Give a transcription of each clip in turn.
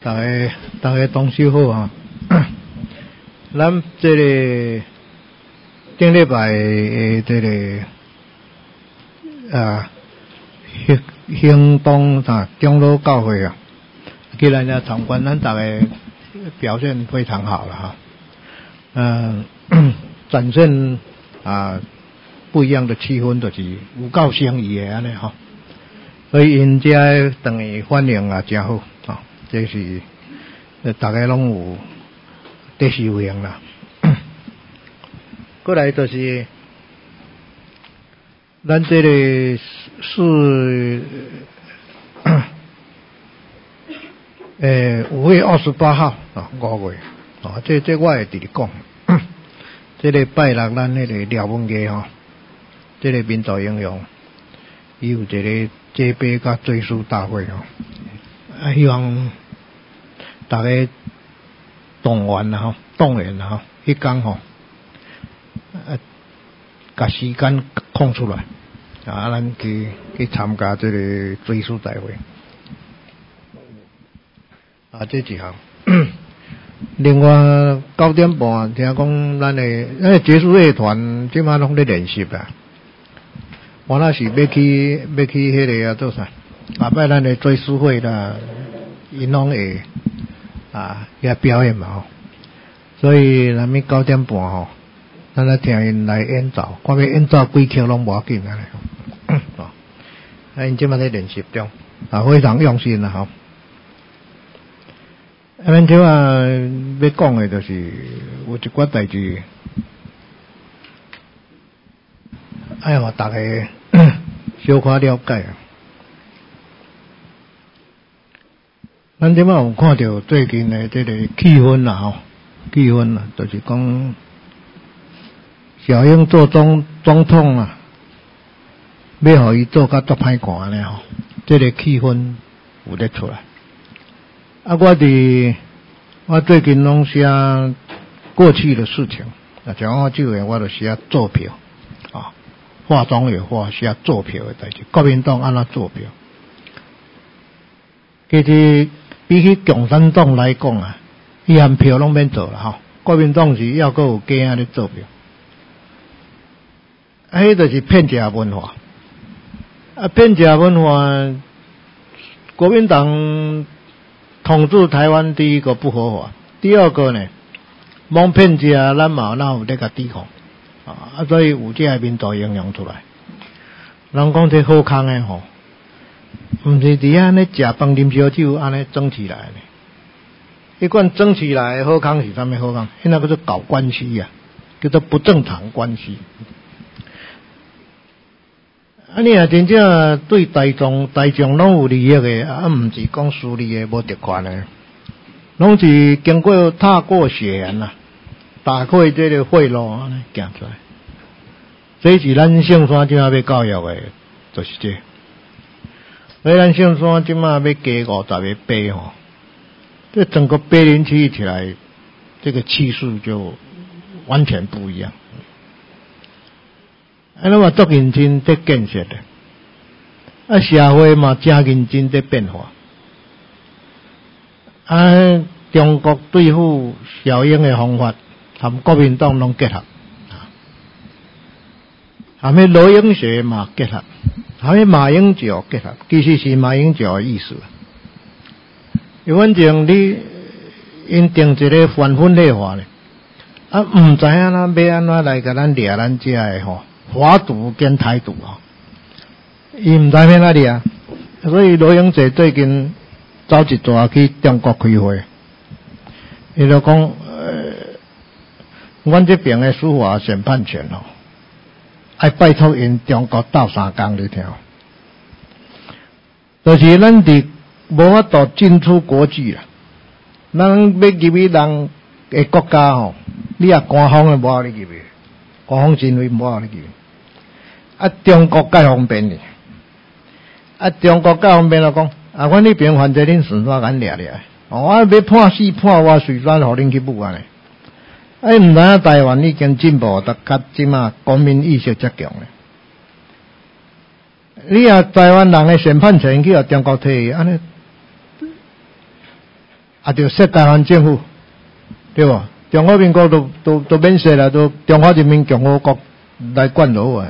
大家同修好啊！咱这个顶礼拜的这个行动长老教会啊，既然要参观，咱大家表现非常好了哈。展现不一样的气氛，就是有够诚意的安尼哈。所以因遮等于反应也真好啊，这是大家拢有得受用啦。过来就是咱这个是5月28号啊，5月啊，这我会直直讲。这个拜六咱那个廖文家吼，这个民族英雄，伊有一个祭拜甲追思大会吼，希望大家动员啦吼，动员啦吼，迄天吼，甲时间空出来，咱去参加这个追思大会，这一项。另外9点半听讲咱的结束乐团即马拢咧练习啊，我那是要去迄个做啥？下摆咱的追思会啦，因拢会遐表演嘛吼，所以咱们9点半吼，咱来听因来演奏，看要演奏几曲拢无要紧安尼吼。因即马咧练习中，非常用心啦吼。咱即马要讲的就是有一寡代志，互大家小可了解啊。咱即马有看到最近的这个气氛啦吼，气氛啦，就是讲小英做总统啊，要互伊做甲足歹看安尼吼，这个气氛有咧出来。我最近拢写过去的事情，像我这个我就写做票化妆也化写做票的代志，国民党安怎做票？其实比起共产党来讲啊，伊含票拢免做了吼，国民党是要搁有假啊咧做票，迄就是骗假文化，骗假文化，国民党统治台湾，第一个不合法，第二个呢，蒙骗者咱嘛哪有咧甲抵抗所以有这民族英雄出来。人讲这好康的吼，毋是伫遐咧食饭啉烧酒安尼争起来呢。迄款争起来的好康是啥物好康？迄那个是搞关系啊，叫做不正常关系。你若真正对大众拢有利益的，毋是讲私利的无特权的，拢是经过踏过血缘啦，打开这个贿赂安尼行出来。这是咱圣山即马要教育的，就是这。所以咱圣山即马要加50个碑吼，这整个碑林区起来，这个气势就完全不一样。那么足认真在建设的，社会嘛真认真在变化。中国对付小英的方法，和国民党拢结合，含迄罗英学嘛结合，含迄马英九结合，其实是马英九的意思。反正因定一个反分类化咧，毋知影要安怎来甲咱掠咱遮的吼。华独跟台独伊毋知要哪里啊，所以罗永哲最近走一逝去中国开会，伊就讲阮这边的司法审判权爱拜托因中国斗3工你听，就是咱伫无法度进出国际啦，咱要入去人的国家你也官方的无法入去，官方行为无法入去。中国介方便哩，中国介方便就讲，阮那边犯罪恁顺山敢掠掠，我要判死判活随山互恁去舞安尼。毋知影台湾已经进步到甲即马公民意识遮强咧。你台湾人的审判权去互中国摕，安尼就说台湾政府，对不？中华民国都免说了，都中华人民共和国来管就好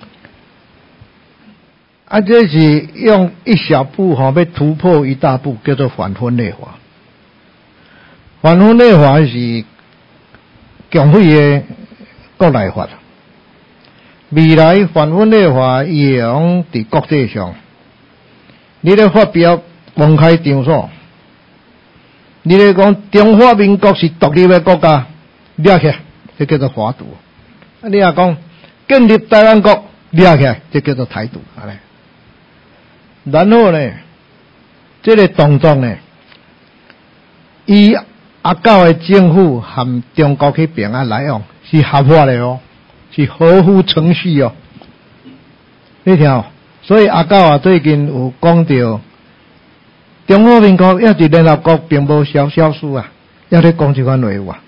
啊。这是用一小步要突破一大步，叫做反分类法。反分类法是共会的国内法。未来反分类法会用伫国际上，你咧发表公开场所，你咧讲中华民国是独立的国家，抓起来这叫做华独。你若讲建立台湾国，抓起来这叫做台独。安尼。然后呢，这个动作呢，以阿狗的政府和中国去平安来往是合法的哦，是合乎程序哦。你听，所以阿狗最近有讲到，中华民国要是联合国并无消失啊，要咧讲这款话啊。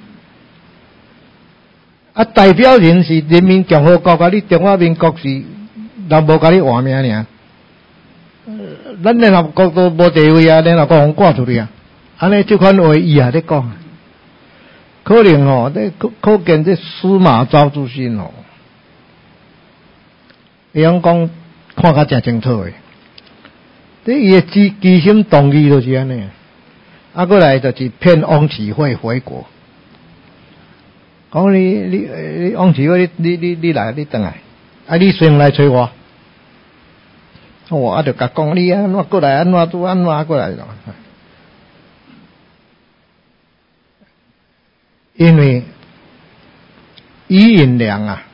啊，代表人是人民共和国啊，你中华民国是人无甲你换名尔。咱联合国都无地位啊，联合国互赶出去啊！安尼这款话伊也咧讲，可能哦，可见这司马昭之心哦，伊讲看甲真清楚诶。这伊诶基心动机就是安尼，啊，过来就是骗汪启慧回国，讲你汪启慧你来你转来，啊，你先来找我。我就甲讲你安怎过来，安怎都安怎过来咯。因为余允良啊，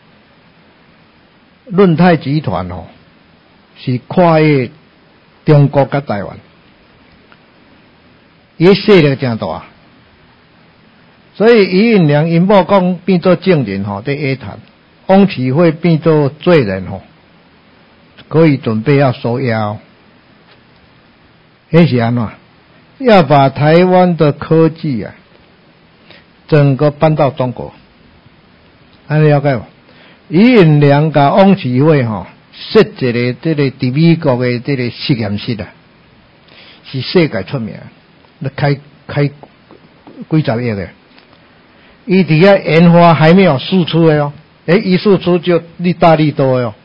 润泰集团哦，是跨越中国甲台湾，伊势力真大，所以余允良因某讲变做证人吼，在约谈，汪启慧变做罪人吼。可以准备要收押，那是安怎？要把台湾的科技啊，整个搬到中国，安尼了解无？余允良甲汪启慧吼，设一个这个伫美国的这个实验室啊，是世界出名，那开几十亿的，伊伫遐研发还没有输出的哦，一输出就利大利多哦。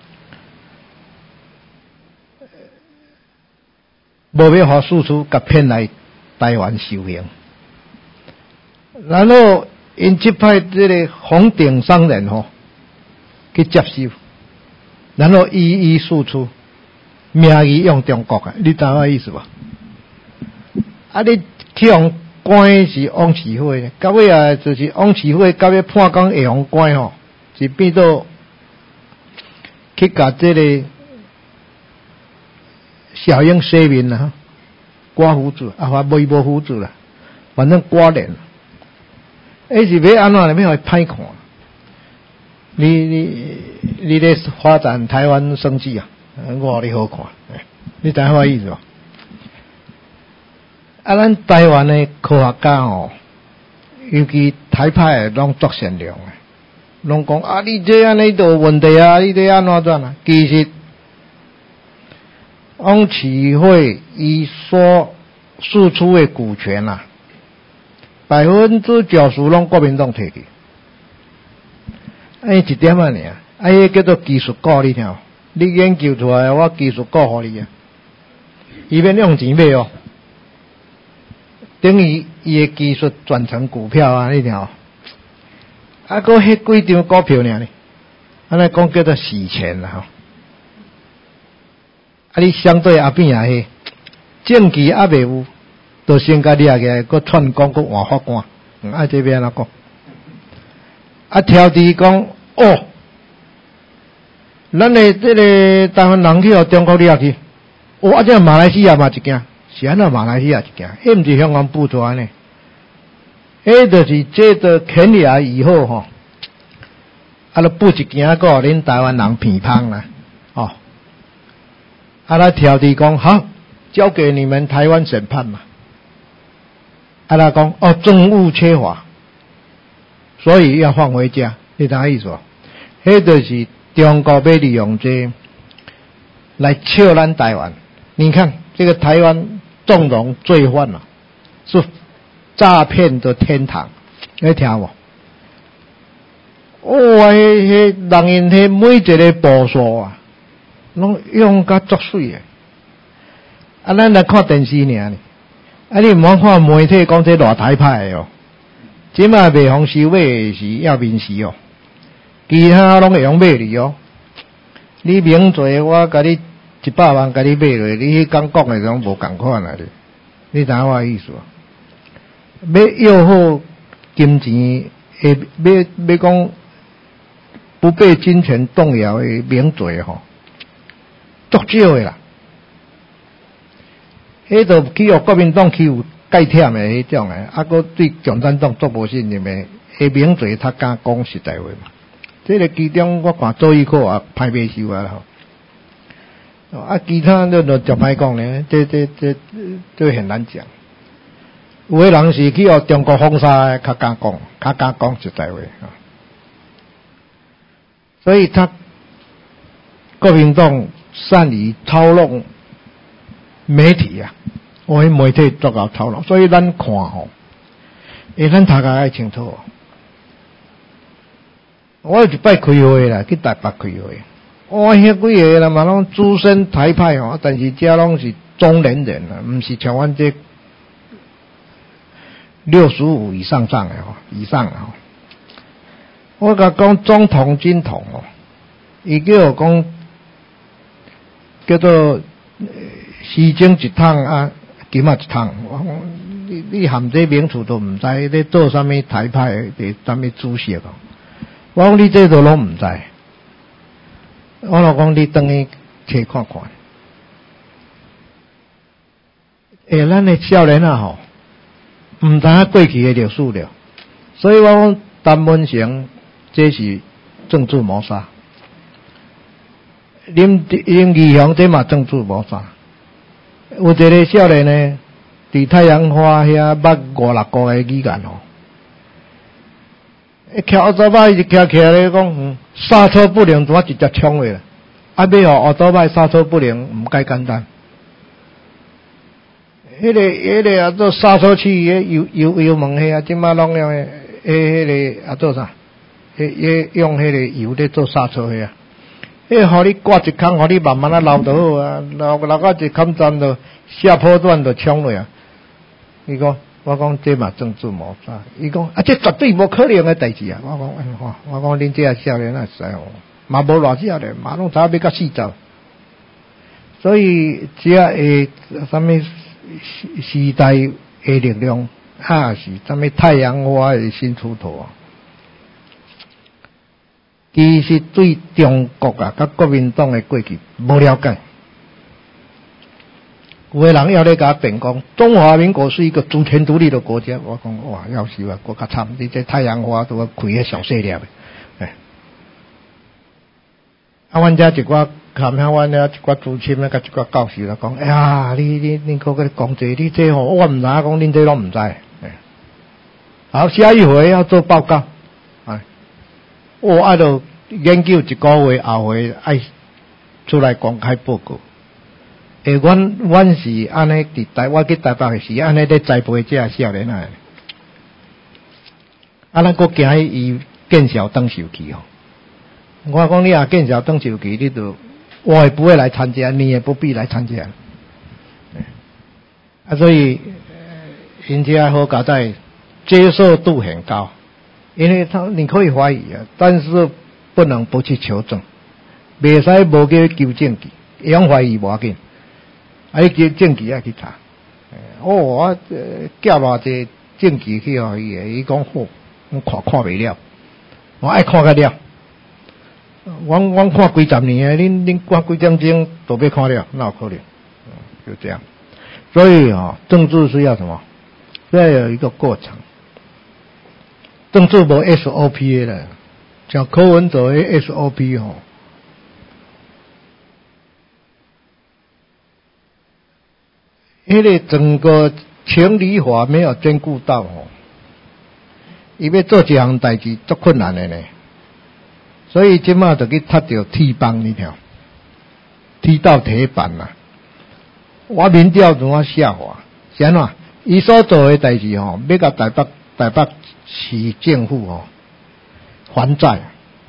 无要互输出，甲骗来台湾受刑，然后因即派这个红顶商人吼去接收，然后一一输出，名义用中国啊，你知我意思无？啊，你去互关是汪启慧，到尾啊就是汪启慧到尾判讲会互关吼，是变做去甲这个。小英洗面啦，刮胡子啊，没胡子啦，反正刮脸。是要安怎要歹看？你咧发展台湾生计啊？我你好看，你知我意思无？啊，咱台湾的科学家哦，尤其台派的拢足善良的，拢讲啊，你这安尼都有问题啊，你这安怎啊？其实。汪启慧伊所输出的股权啊，90%拢国民党摕去，一点啊尔，迄叫做技术股，你听，你研究出来，我技术股互你啊，伊免用钱买哦，等于伊的技术转成股票啊，你听，啊，搁迄几张股票呢？安尼讲叫做洗钱啦吼。啊！你相对后边也是证据还未有，就先甲掠起来，搁串讲，搁换法官，这边安怎讲？啊，挑剔讲哦，咱的这个台湾人去互中国掠去，啊，这马来西亚嘛一件，是安怎马来西亚一件？迄毋是香港布抓呢？就是这个肯尼亚以后吼，就布一件，搁互恁台湾人偏芳啦，哦。他挑剔讲好，交给你们台湾审判嘛。他讲政务缺乏，所以要放回家。你知意思无？迄就是中国要利用这来笑咱台湾。你看这个台湾纵容罪犯啊，是诈骗的天堂，你听无？迄人因迄每一个步数啊，拢用甲足水诶。啊，咱来看电视尔，啊，你毋好看媒体讲这偌台派哦，即摆卖方收买诶是要面试哦，其他拢会用买你哦。你名罪，我甲你100万，甲你买落，你迄讲讲诶拢无共款啊！你知影我意思无？要要好金钱，要讲不被金钱动摇诶名罪吼，足少诶啦。迄就去互国民党欺负介忝诶迄种诶，啊，佫对共产党足无信任诶，下名罪他敢讲实在话嘛？这个其中我看做医科也歹袂收啊吼，啊，其他就就歹讲咧，这很难讲。有诶人是去互中国封杀诶，较敢讲实在话啊。所以他国民党善于操弄媒体啊，迄媒体足够操弄，所以咱看吼，咱读个爱清楚。我有一摆开会啦，去台北开会，遐几个啦嘛拢资深台派吼，但是遮拢是中年人啦，毋是像阮这65以上诶吼，以上吼。我甲讲总统金统哦，伊叫做西精一桶啊，金啊一桶。你含这名词都毋知，你做啥物台派的啥物主席哦？我讲你这都拢毋知，我老讲你等去去看看。咱的少年啊吼，毋知影过去的历史了，所以我讲陈文成这是政治谋杀，林义雄这嘛政治谋杀。有一个少年呢，伫太阳花遐捌5-6个的语言吼。徛奥多摆就徛起来咧，讲刹车不灵，怎啊直接冲去啦？啊，要互奥多摆刹车不灵，毋介简单。迄个啊做刹车器，油门迄啊，即马拢用迄个啊做啥？用迄个油咧做刹车迄啊。互你挂一空，互你慢慢流就好啊，流到一坎站就下坡段就冲落啊。伊讲。我讲这嘛政治谋杀，伊讲啊，这绝对无可能的代志啊！我讲恁这些少年啊，是哦，嘛无偌少年，嘛拢差要到40。所以只会什么时代的力量，是什么太阳花的新出头啊！其实对中国啊，甲国民党的过去无了解。有的人要咧甲辩讲，中华民国是一个主权独立的国家。我讲哇，要死啊！我较惨，你这太阳花都要开个小细粒的。阮遮一寡含遐阮遐一寡资深甲一寡教授啦讲，哎呀，你搁个讲这，你这吼，我毋知影讲恁这拢毋知。好，下一回要做报告。我爱到研究一个月后回爱出来公开报告。阮是安尼伫我去台北是安尼咧栽培这少年啊，咱搁行伊建校当授期吼。我讲你建校当授期，你就我也不会来参加，你也不必来参加。所以因这好搞在接受度很高，因为你可以怀疑啊，但是不能不去求证，袂使无去求证据，用怀疑无要紧。你叫证据要去查，我寄偌济证据去互伊讲好，我看袂了，我爱看个了。我看几十年啊，恁看几点钟都要看了，哪有可能？就这样。所以政治是要什么？要有一个过程。政治无 SOP 的，像柯文哲的 SOP 个整个情理法没有兼顾到伊要做一项代志足困难的呢。所以即马就去踢到铁板，你听，踢到铁板啦。 我民调怎啊下滑？是安怎？伊所做诶代志吼，要甲台北市政府吼还债，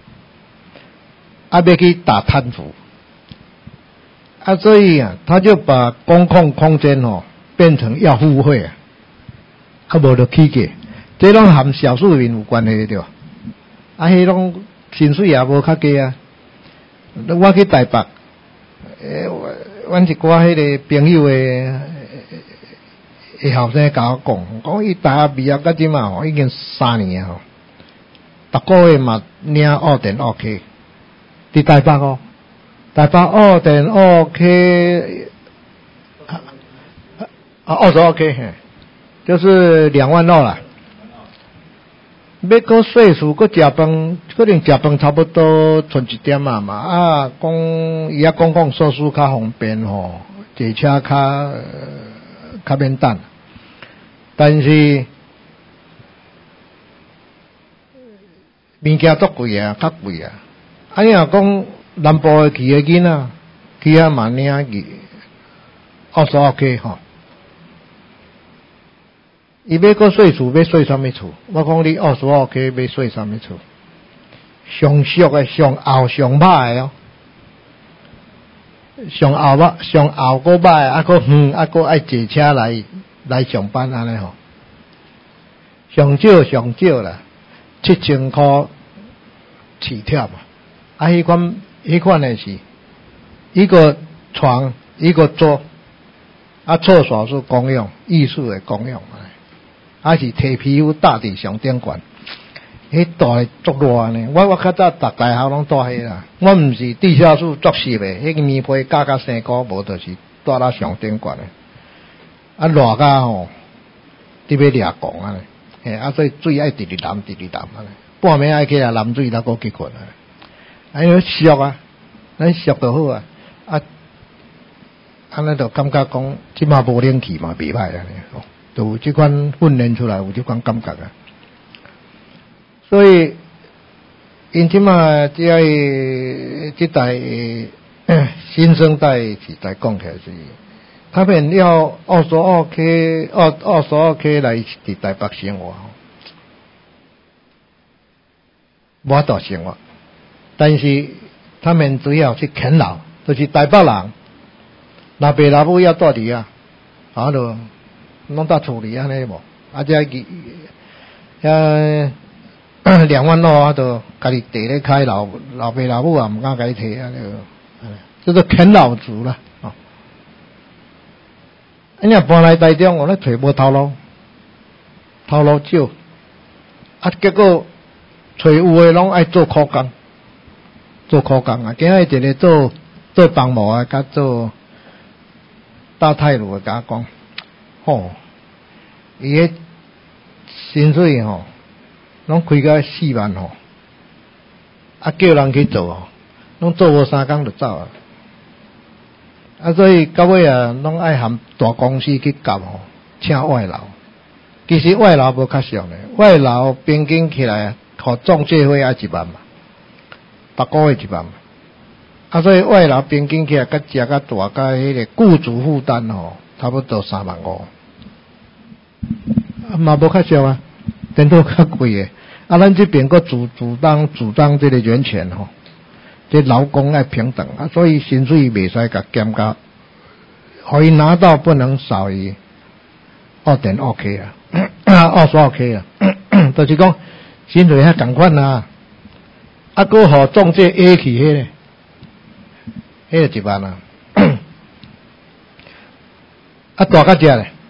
要去打贪腐，所以他就把公共空间变成要付费无就起价，这拢含少数民有关系对吧？迄拢薪水也无较低啊。我去台北，阮一寡迄个朋友诶后生甲我讲伊大学毕业到即嘛已经3年啊逐个月嘛领学电学课，伫台北台北学电学课20课嘿，就是2万多啦。要搁岁数，搁食饭，可能食饭差不多存1点嘛。讲伊公共设施较方便坐车较免等。但是物件足贵啊，较贵啊。你若讲南部的去的囡仔，去遐嘛领20课伊要搁税厝，要税啥物厝？我讲你20课要税啥物厝？上俗的、上后、上歹的上后搁歹，搁远，搁爱坐车来上班安尼上少啦，7000块起跳嘛。迄款的是一个床一个桌，厕所是公用，艺术的公用。是摕皮肤搭伫上顶悬，迄大诶足热呢。我较早读大学拢住迄啦，我毋是地下室作湿诶，迄个棉被加3箍，无就是住到上顶悬诶。热甲你要掠狂安尼，所以水爱直直淋安尼，半暝爱起来淋水，才搁去困尼俗啊，咱俗就好啊。安尼就感觉讲，即马无冷气嘛，袂歹安尼就有这款训练出来，有这款感觉啊。所以因即马这代新生代时代讲起来是，他们要22K来伫台北生活，无法度生活。但是他们只要去啃老，就是台北人，老爸老母要住伫就拢到厝里安尼无，这2万多就家己地咧开，老爸老母也毋敢甲伊摕叫做啃老族啦。你若搬来台中，咧找无头路少，结果找有诶拢爱做苦工啊。今日一个做房务啊，甲做大太路诶，甲我讲。伊个薪水拢开到4万叫人去做拢做无3工就走所以到尾拢爱含大公司去夹请外劳。其实外劳无较俗咧，外劳平均起来互中介费1万嘛，8个月1万嘛。所以外劳平均起来甲食甲大甲迄个雇主负担差不多3万5。嘛无较俗啊，电脑较贵诶。咱这边个主张这个人权这劳工爱平等所以薪水袂使甲减价，可以拿到不能少于2.2K 22K 就是讲薪水遐共款搁互中介 A 去迄个1万大甲遮咧。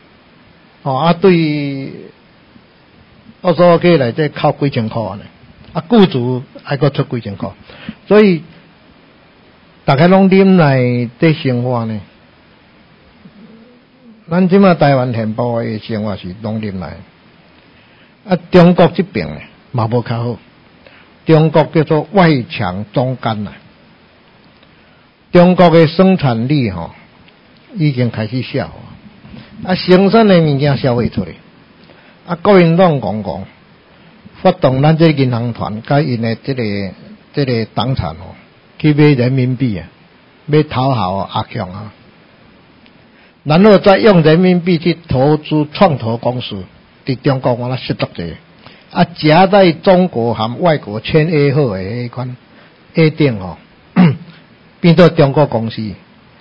对22K来这扣几千块呢？雇主还阁出几千块，所以大家拢啉来这生活呢。咱即马台湾现部的生活是拢啉来，中国这边呢嘛无较好。中国叫做外强中干中国的生产力已经开始下滑。生产的物件销袂出来，国民党讲发动咱这银行团，甲因的这个党产去买人民币要讨好阿强然后再用人民币去投资创投公司，在中国我那十多个，夹在中国和外国签 A 号的迄款 A 顶变做中国公司，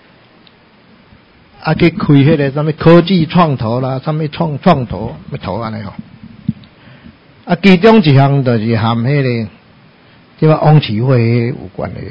去开迄个什么科技创投啦，什么创投要投安尼其中一项就是和迄个即个汪奇慧有关的，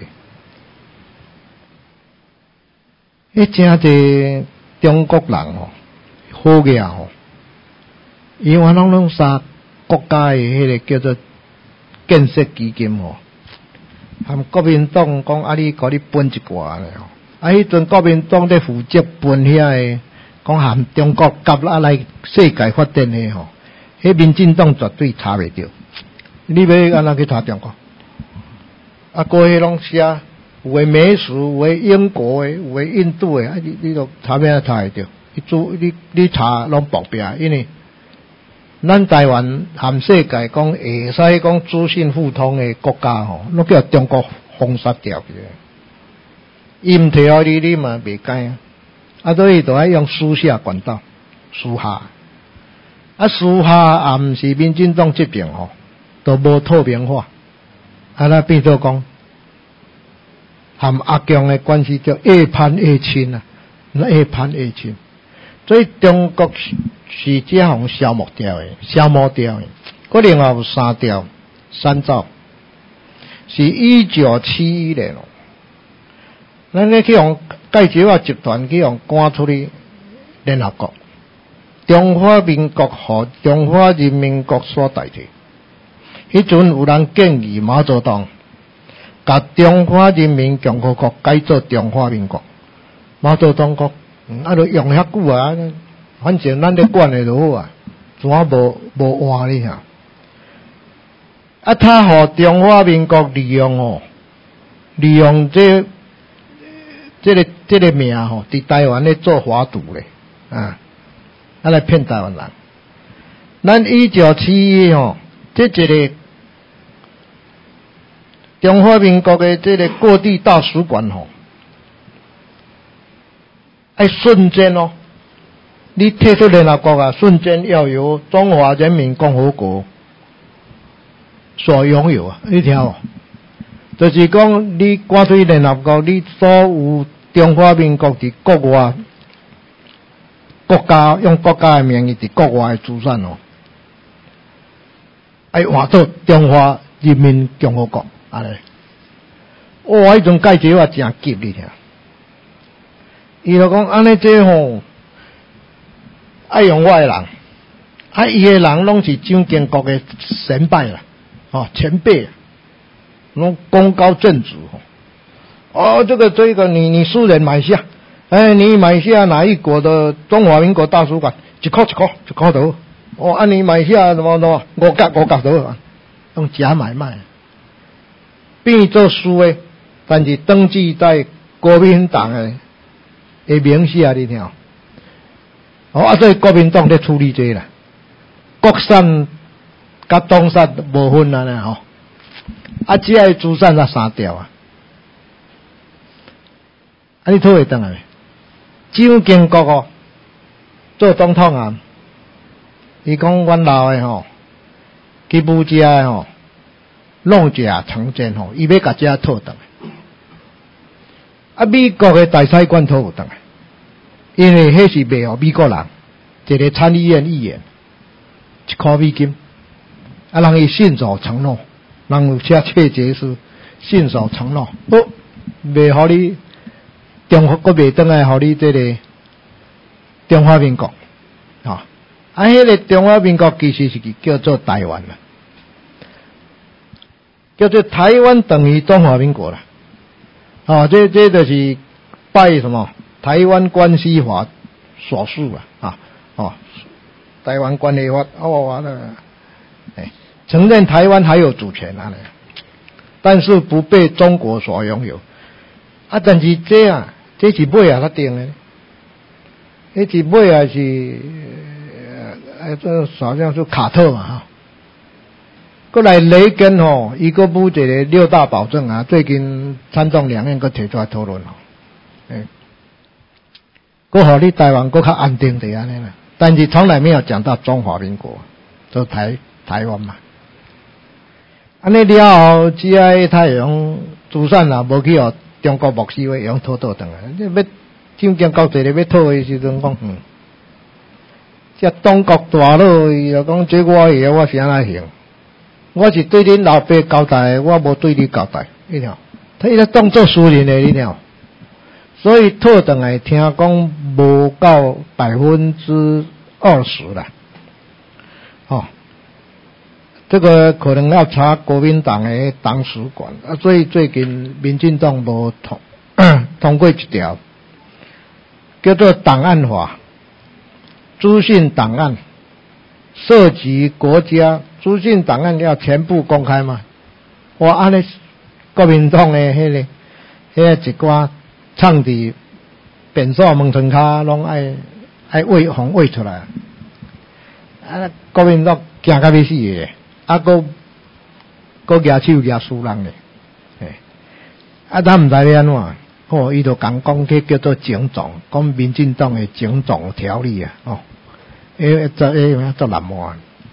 真侪中国人好个因为拢三国家的迄个叫做建设基金和国民党讲你给你分一寡咧迄阵国民党在负责分遐个讲和中国夹来世界发展的迄民进党绝对查袂着。你要安怎去查中国？过去拢写有诶美属，有诶英国诶，有诶印度诶，你都查咩查会着？你查拢薄壁，因为咱台湾含世界讲会使讲资讯互通诶国家拢叫中国封杀掉去。伊毋摕互你嘛袂解所以就爱用私下管道，私下。私下也毋是民进党这边都无透明化，那变做讲和阿强的关系叫越攀越亲越攀越亲。所以中国是这项消磨掉的。嗰另外有三兆，是1971年咱咧去用介绍集团去用赶出去联合国。中华民国和中华人民国所代替。迄阵有人建议毛泽东把中华人民共和国改做中华民国。毛泽东讲就用遐久反正咱咧管的就好怎无换你他互中华民国利用这个名伫台湾咧做华赌咧来骗台湾人。咱1971这一个中华民国的这个各地大使馆瞬间你退出联合国瞬间要由中华人民共和国所拥有你听就是讲你赶出联合国，你所有中华民国伫国外国家用国家的名义伫国外的资产换做中华人民共和国安尼。迄阵介绍真急你听。伊就讲安尼这爱用我的人，伊的人拢是蒋经国的前辈啦，前辈，拢功高震主这个你私人买下。你买下哪一国的中华民国大使馆一块头你买下什么五角头用假买卖变做输的，但是登记在国民党的名下你听所以国民党在处理这啦，国产甲东产无分这些资产三条你讨会回来蒋经国做总统伊讲阮老的去武家的弄假成真伊要甲这讨回来美国的大使馆讨回来，因为迄是卖予美国人一个参议院议员1块美金人伊信守承诺，人有写切结书信守承诺卖予你中国国袂转来互你这个中华民国迄个中华民国其实是叫做台湾啦，叫做台湾等于中华民国啦这就是拜什么台湾关系法所述台湾关系法承认台湾还有主权但是不被中国所拥有但是这是尾他定的，那是尾是这好像是卡特嘛过来雷根伊个补一个6大保证最近参众两院个提出来讨论搁互你台湾搁较安定的安尼啦。但是从来没有讲到中华民国，就台湾嘛。安尼了后，只爱太阳珠产啦，无去互中国牧师会用讨倒转来。你要正经交济咧，要讨的时阵讲，这中国大佬伊就讲，这我会，我是安那行？我是对恁老爸交代，我无对你交代，你听。他伊咧当作私人的，你听。所以讨转来听讲无到20%啦，这个可能要查国民党的党史馆啊。所以最近民进党无通过一条叫做档案法，资讯档案涉及国家资讯档案要全部公开嘛。我安尼国民党的迄个一寡唱伫便所门窗骹拢爱喂出来，啊！国民党惊甲要死诶，啊！佫举手举输人咧，啊！咱毋知要安怎，伊就讲去叫做警总，讲民进党诶警总条例啊，做难摸。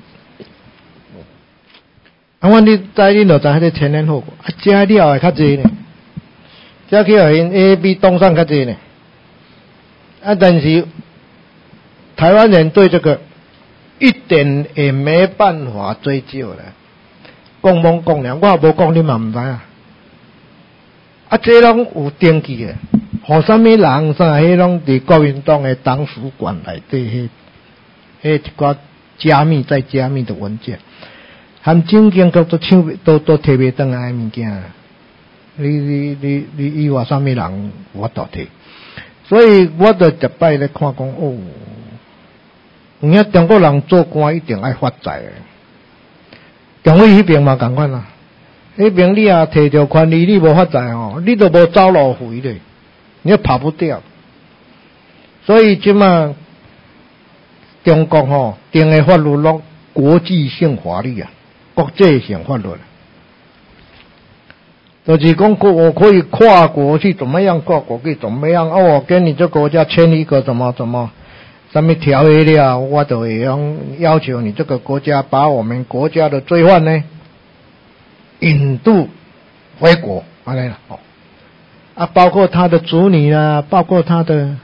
啊！阮你知恁就知迄个前因后果，啊！遮了诶较济呢。这去互因 A、B 动上较济呢，啊！但是台湾人对这个一点也没办法追究了，讲懵讲了，我也无讲，你嘛唔知啊。啊，这拢有登记诶，互啥物人啥，迄拢伫国民党诶党史馆内底，迄一寡加密再加密的文件，含证件都摕袂转来诶物件。你以外啥物人我倒摕，所以我就逐摆咧看讲有影中国人做官一定爱发财诶。中国迄边嘛共款啦，迄边你也摕着权利，你无发财你都无走路费咧，你也跑不掉。所以即马中国定诶法律拢国际性法律啊，国际性法律。就是讲我可以跨国去怎么样，跨国去怎么样我跟你这国家签一个什么什么条约了，我就会要求你这个国家把我们国家的罪犯呢引渡回国，安尼啦包括他的子女啊，包括他的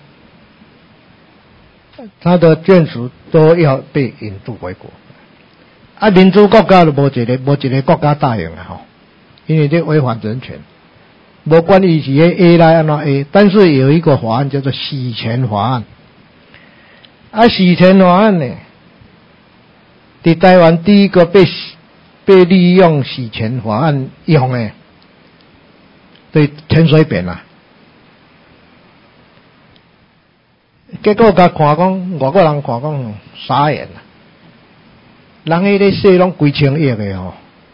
眷属都要被引渡回国。民主国家就无一个国家答应啊因为这违反人权，无管伊是 A 来安怎 A， 但是有一个法案叫做洗钱法案。洗钱法案呢，在台湾第一个被利用洗钱法案用的，对陈水扁啊。结果甲看讲，外国人看讲傻眼啦，人迄个税拢几千亿的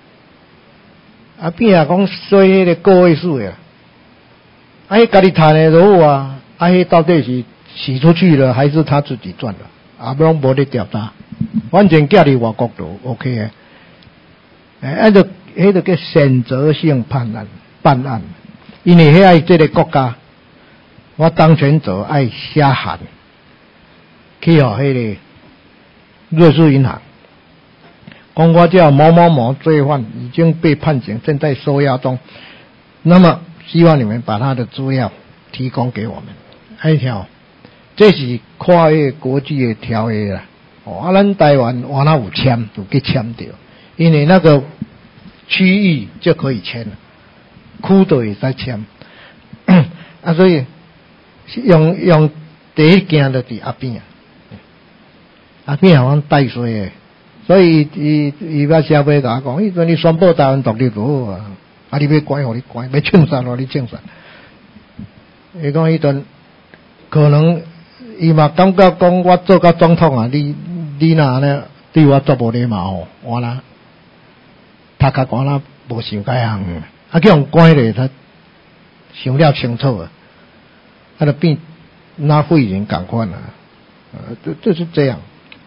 变讲做迄个个位数的，迄家己赚的就好啊，迄到底是洗出去了还是他自己赚了？拢无咧调查，反正寄伫外国就 OK 诶。迄个叫选择性办案，因为迄这个国家，我当权者爱写函去互迄个瑞士银行。讲我叫某某某罪犯已经被判刑，正在收押中。那么希望你们把他的资料提供给我们。一条，这是跨越国际的条约啦。咱台湾我那有签，有去签掉，因为那个区域就可以签了，区都会使签。所以用第一件就伫阿边阿边好像带水的。所以伊捌消费甲我讲，迄阵你宣布台湾独立就好啊，你要关互你关，要清算互你清算。伊讲迄阵可能伊嘛感觉讲我做到总统啊，你若安尼对我做无礼貌我啦，头壳我啦无想解项叫人关咧，他想了清楚就变那废人共款就是这样。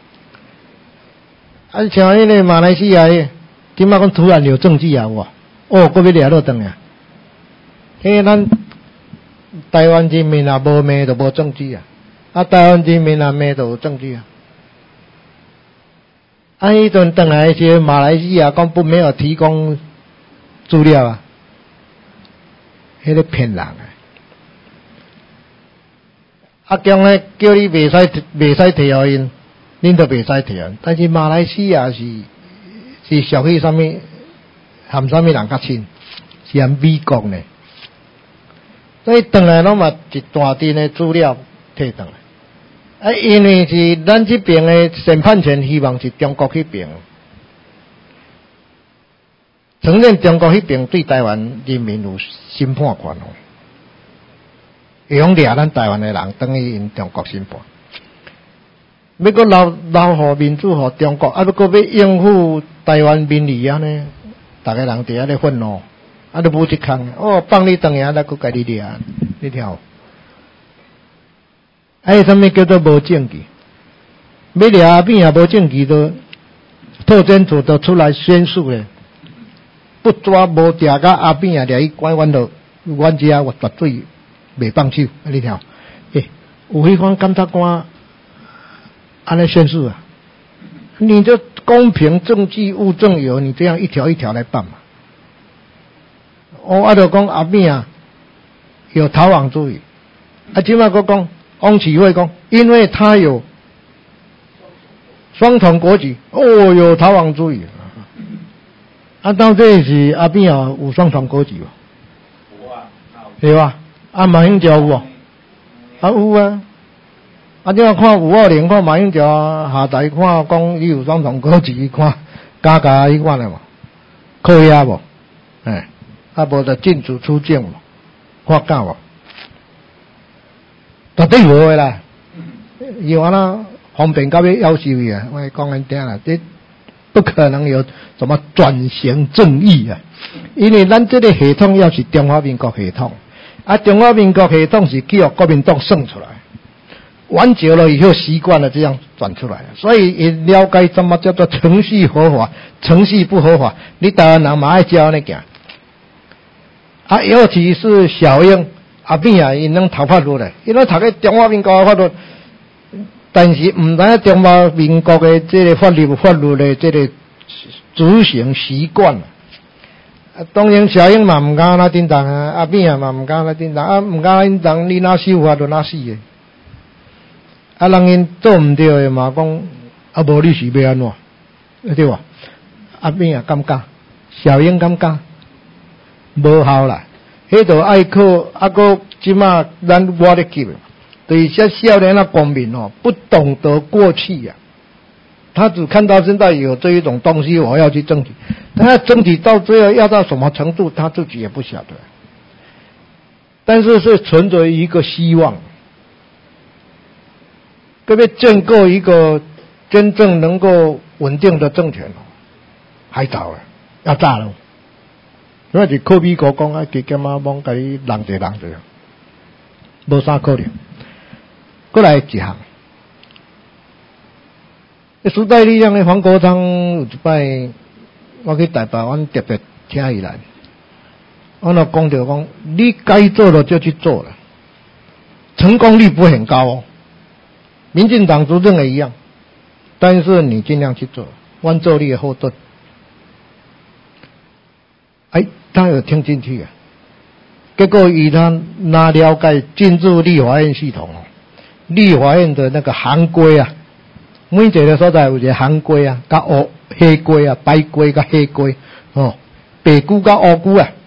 像迄个马来西亚今仔讲突然有政治搁要掠落转迄咱台湾人民无骂就无政治啊，台湾人民啊，咩都有证据啊。啊，迄阵回来时，马来西亚讲不没有提供资料啊，迄个骗人啊！啊，将来叫你袂使摕互因，恁都袂使摕。但是马来西亚是属于啥物，含啥物人较亲？是含美国呢。所以回来拢嘛一大堆的资料摕回来。啊，因为是咱这边的审判权希望是中国那边，承认中国那边对台湾人民有审判权哦，会用掠咱台湾的人等于因中国审判，要搁留互民主互中国，啊，要搁要应付台湾民意啊呢，大家人伫遐咧愤怒，啊，都无一空，哦，放你回来，咱搁家己掠，你听。还有什么叫做无证据？要掠阿扁也无证据，都特侦组都出来宣誓咧，不抓无抓甲阿扁也掠去关，阮遮我绝对袂放手。你听，有迄款检察官安尼宣誓啊？你就公平证据物证有，你这样一条一条来办嘛？啊就讲阿扁啊有逃亡主义，啊，即摆佫讲。翁启惠讲，因为他有双重国籍，有逃亡主义。啊，到底是阿扁有双重国籍无？有啊，对吧？啊，马英九有无？啊有啊。啊，这样看520，看马英九下台，看讲伊有双重国籍，看加迄款的无？扣押无？啊无就禁止出境无？发假无？绝对无的啦，有安那方便到要求伊啊！我讲安听啦，这不可能有什么转型正义啊！因为咱这个系统要是中华民国系统，啊，中华民国系统是去由国民党算出来，玩久了以后习惯了这样转出来，所以也了解什么叫做程序合法，程序不合法，你台湾人嘛爱教那行。啊，尤其是小英。阿扁啊，因能读法律嘞，因能读个中华民国法律，但是唔知影中华民国的这个法律的这个执行习惯。啊，当然小英嘛唔敢那叮当啊，阿扁啊嘛唔敢那叮当，啊唔敢叮当，你哪守法就哪死的。啊，人因做唔对的嘛讲，啊无你是要安怎，对吧？阿扁啊敢教，小英敢教，无效啦。迄度爱靠，啊个即马我咧记，对些少年的公民哦，不懂得过去呀，他只看到现在有这一种东西，我要去争取，但他争取到最后要到什么程度，他自己也不晓得。但是是存着一个希望，各位建构一个真正能够稳定的政权哦，还早啊，要炸了。因为是靠美国讲啊，加减啊，往甲你人者，无啥可能。过来一项，时代力量的黄国昌有一摆，我去台北，阮特别请伊来，我就讲着讲，你该做的就去做了，成功率不会很高哦。民进党执政也一样，但是你尽量去做，阮做你的后盾。他有听进去啊，结果他哪了解进入立法院系统哦，立法院的那个行规啊，每一个所在有一个行规啊，甲黑规啊，白规甲黑规哦，白句甲黑句啊，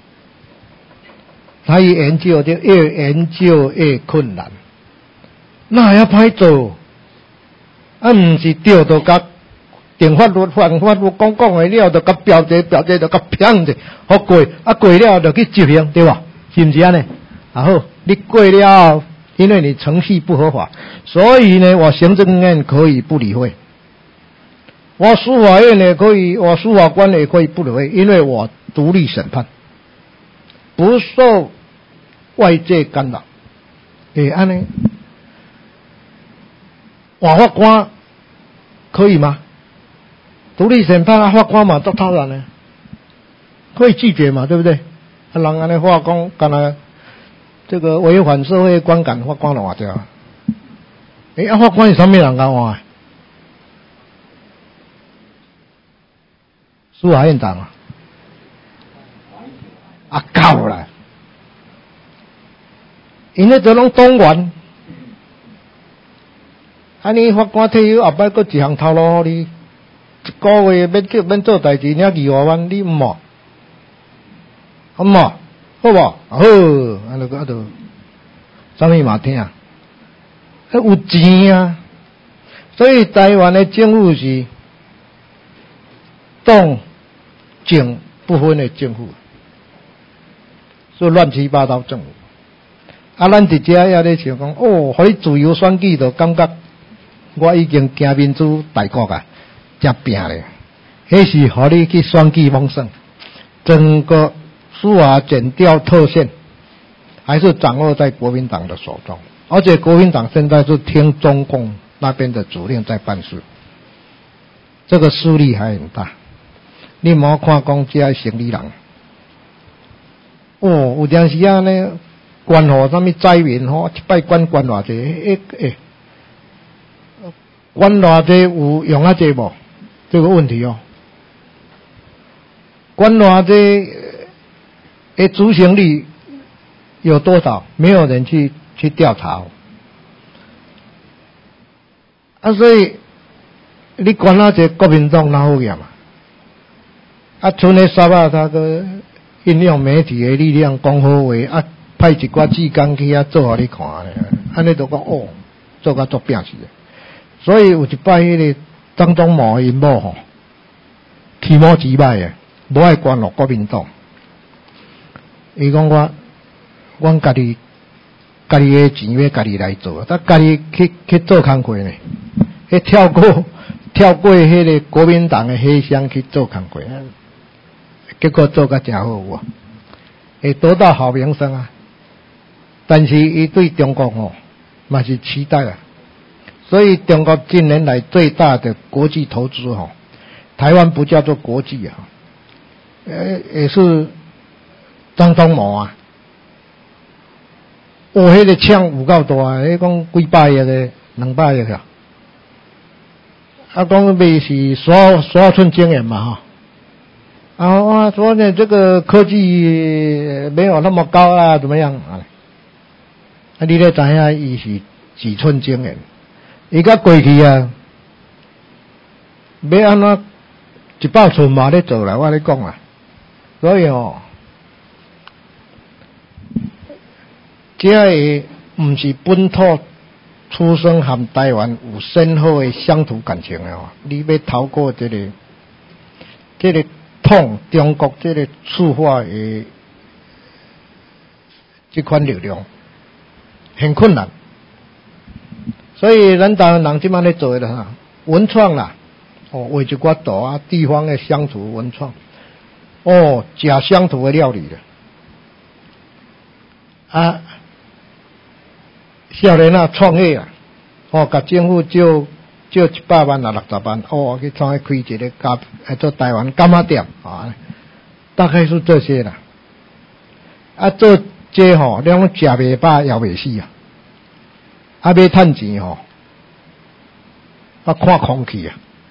他一研究就越研究越困难，那也歹做，啊，唔是对就甲。定法律讲的了，就甲标题就甲偏者，好过啊过了就去执行，对吧？是不是安尼？然后你过了，因为你程序不合法，所以呢，我行政院可以不理会，我司法院也可以，我司法官也可以不理会，因为我独立审判，不受外界干扰。安尼，法官可以吗？独立审判啊，法官嘛，都当然呢，可以拒绝嘛，对不对？啊，人安尼话讲，干那这个违反社会观感，法官就话掉， 法官是啥物人甲换？司法院长够啦！因迄都拢党员，安尼法官退休后摆，搁一项头路互你，一个月免做代志，领2-5万，你毋好？好无？好无？好，安尼就啥物嘛听，有钱啊！所以台湾的政府是党政不分的政府，所以乱七八糟政府。咱伫遮也咧想讲，互你自由选举，就感觉我已经行民主大国啊，才拼咧。迄是互你去选举丰盛，整个司法检调特线还是掌握在国民党的手中，而且国民党现在是听中共那边的指令在办事，这个势力还很大。你莫看讲这些生理人，有阵时啊呢，关乎什么灾民一摆关偌济，关偌济有用济无？这个问题关偌济执行力有多少？没有人去调查所以你关济国民党哪好验剩的沙巴他个运用媒体的力量讲好话派一寡志工去做互你看安尼就讲做甲足拼死的。所以有一摆迄个张忠谋因某起毛几歹的，无爱关落国民党。伊讲阮家己的钱要家己来做，他家己去做工课呢，跳过迄个国民党的黑箱去做工课。结果做甲真好会得到好名声啊！但是伊对中国嘛是期待啊，所以中国近年来最大的国际投资台湾不叫做国际也是张忠谋迄个枪有够大迄讲几百亿的200亿讲买是10寸晶圆嘛说呢，这个科技没有那么高怎么样你咧知影伊是几寸晶圆？伊甲过去要安怎100寸嘛咧做啦，我咧讲所以这个毋是本土出生和台湾有深厚的乡土感情你要透过这个中国这个触法的这款力量很困难，所以咱台湾人即摆咧做的文创啦，画一寡图地方的乡土文创，食乡土的料理的少年创业甲政府借100万60万去创开一个做台湾柑仔店大概是这些啦做这你讲食袂饱也袂死要趁钱看空气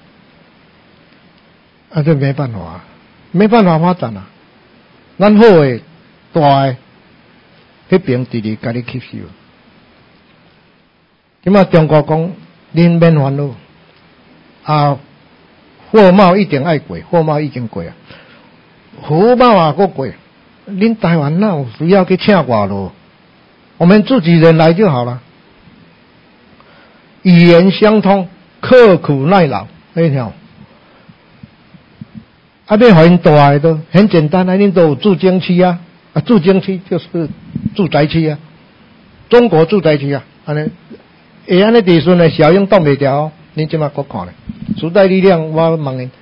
这没办法发展咱好的大的迄边直直甲你吸收。今仔中国讲恁免烦恼货贸一定爱过，货贸已经过服贸还过，恁台湾哪有需要去请外劳？我们自己人来就好了。语言相通，刻苦耐劳，那条要互因大的都很简单恁都有住经区住经区就是住宅区中国住宅区安尼安尼地顺的效应挡袂掉恁即马搁看咧，时代力量我问你，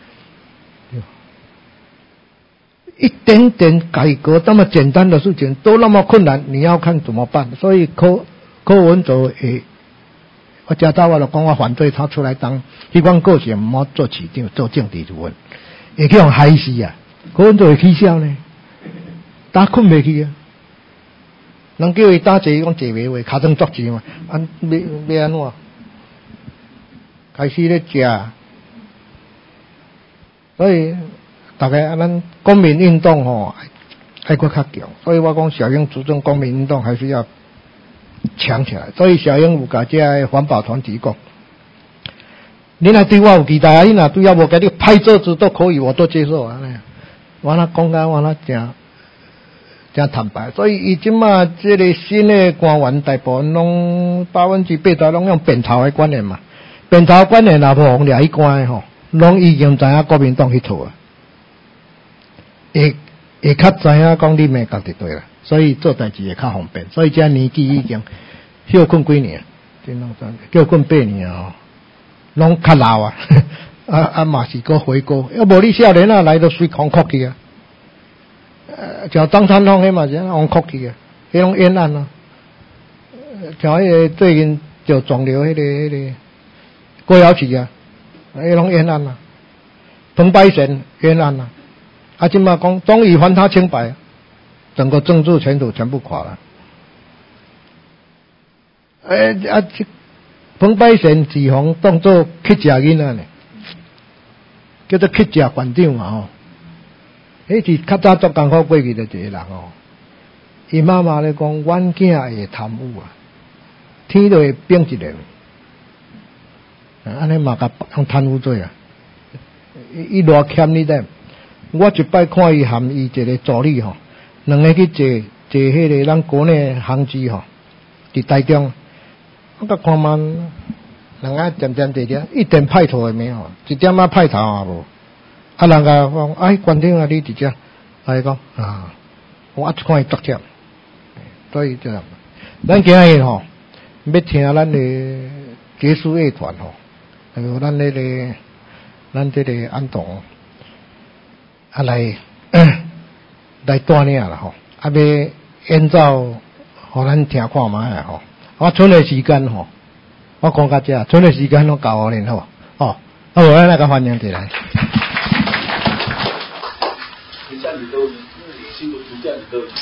一点点改革那么简单的事情都那么困难，你要看怎么办？所以柯文哲我家早我就讲我反对他出来当，希望个性唔好做市长做政治人物，会去用害死柯文哲会起笑呢，打困袂去人叫伊打坐，伊讲坐袂话，骹床作钱嘛，要安怎？ 开始咧食，所以大家咱公民运动吼，爱搁较强。所以我讲小英主张公民运动还是要强起来。所以小英有甲这环保团体讲，你若对我有期待啊，你若对我无甲你拍桌子都可以，我都接受啊。我那讲甲我那真坦白，所以伊即马即个新的官员大部分拢80%拢用扁头的观念嘛，扁头观念若无互掠去关吼，拢已经知影国民党迄套啊，会较知影讲你咩讲伫对啦，所以做代志会较方便，所以这年纪已经休困几年，休困8年哦，拢较老啊，嘛是搁回国，要无你少年啊来都随空哭去啊。像张三丰迄嘛是红哭去啊，迄种冤案啊。像迄个最近就肿瘤迄个郭瑶琪啊，迄种冤案啊。彭百贤冤案啊，啊，今嘛讲终于还他清白，整个政治前途全部垮了。彭百贤自红当作去食囡仔呢，叫做去食馆长嘛吼。迄是较早做功课过去的一个人哦，伊妈妈咧讲，阮囝会贪污啊，天就会变一个，安尼嘛甲用贪污罪啊，伊偌欠你的，我一摆看伊含伊一个助理吼，两个去坐迄个咱国内航机吼，伫台中，我甲看慢，两个点点滴滴，一点派头也没有，一点仔派头也无。啊，人家讲，哎，馆长啊，你伫遮，伊讲啊，我一看伊作忝，所以这样，咱今日吼，要听咱的爵士乐团吼，还有咱这个安董，啊来带领啦吼，啊要演奏，互咱听看卖吼。我剩的时间吼，我讲到这，剩的时间拢交互恁好，哦，啊，我来个欢迎起来。 家里都新的图家里都。